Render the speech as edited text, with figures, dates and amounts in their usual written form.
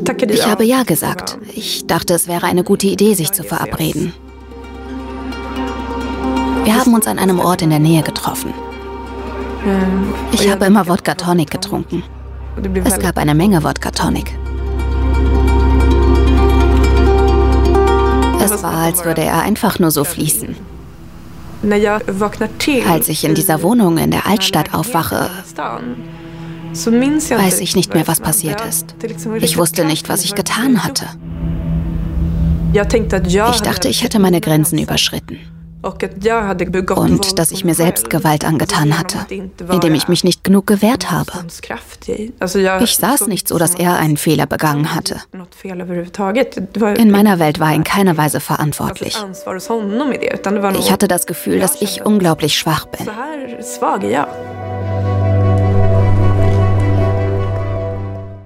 Ich habe ja gesagt. Ich dachte, es wäre eine gute Idee, sich zu verabreden. Wir haben uns an einem Ort in der Nähe getroffen. Ich habe immer Wodka Tonic getrunken. Es gab eine Menge Wodka Tonic. Es war, als würde er einfach nur so fließen. Als ich in dieser Wohnung in der Altstadt aufwache, weiß ich nicht mehr, was passiert ist. Ich wusste nicht, was ich getan hatte. Ich dachte, ich hätte meine Grenzen überschritten. Und dass ich mir selbst Gewalt angetan hatte, indem ich mich nicht genug gewehrt habe. Ich sah es nicht so, dass er einen Fehler begangen hatte. In meiner Welt war er in keiner Weise verantwortlich. Ich hatte das Gefühl, dass ich unglaublich schwach bin.